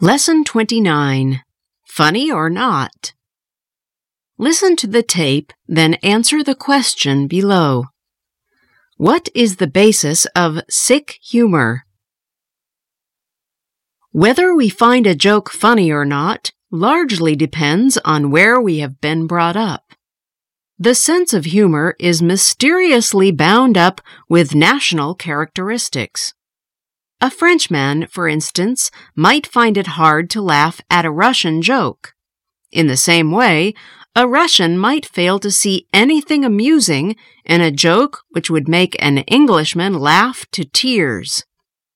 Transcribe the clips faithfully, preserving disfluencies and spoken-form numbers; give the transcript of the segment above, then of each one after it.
Lesson twenty-nine. Funny or not? Listen to the tape, then answer the question below. What is the basis of sick humor? Whether we find a joke funny or not largely depends on where we have been brought up. The sense of humor is mysteriously bound up with national characteristics. A Frenchman, for instance, might find it hard to laugh at a Russian joke. In the same way, a Russian might fail to see anything amusing in a joke which would make an Englishman laugh to tears.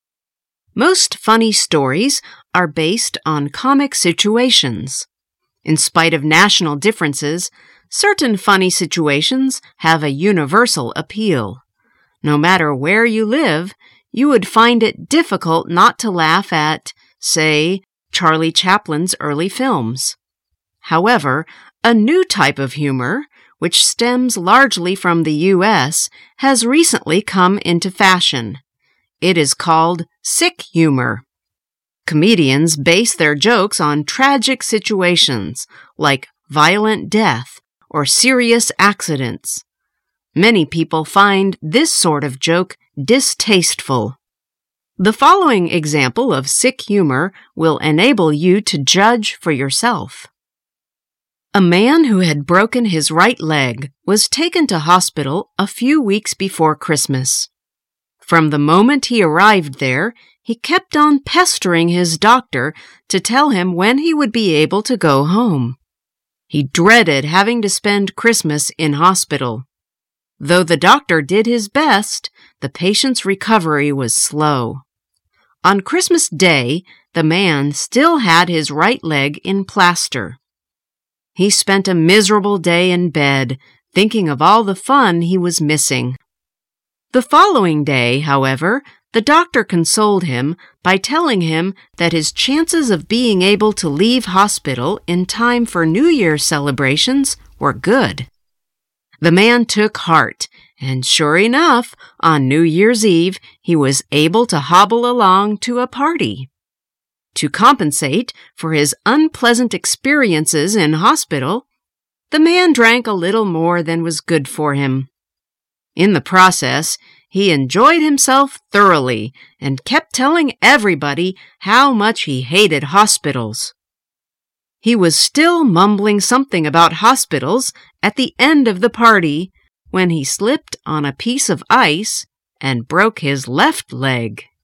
Most funny stories are based on comic situations. In spite of national differences, certain funny situations have a universal appeal. No matter where you live, you would find it difficult not to laugh at, say, Charlie Chaplin's early films. However, a new type of humor, which stems largely from the U S, has recently come into fashion. It is called sick humor. Comedians base their jokes on tragic situations, like violent death or serious accidents. Many people find this sort of joke distasteful. The following example of sick humor will enable you to judge for yourself. A man who had broken his right leg was taken to hospital a few weeks before Christmas. From the moment he arrived there, he kept on pestering his doctor to tell him when he would be able to go home. He dreaded having to spend Christmas in hospital. Though the doctor did his best, the patient's recovery was slow. On Christmas Day, the man still had his right leg in plaster. He spent a miserable day in bed, thinking of all the fun he was missing. The following day, however, the doctor consoled him by telling him that his chances of being able to leave hospital in time for New Year's celebrations were good. The man took heart, and sure enough, on New Year's Eve, he was able to hobble along to a party. To compensate for his unpleasant experiences in hospital, the man drank a little more than was good for him. In the process, he enjoyed himself thoroughly and kept telling everybody how much he hated hospitals. He was still mumbling something about hospitals at the end of the party when he slipped on a piece of ice and broke his left leg.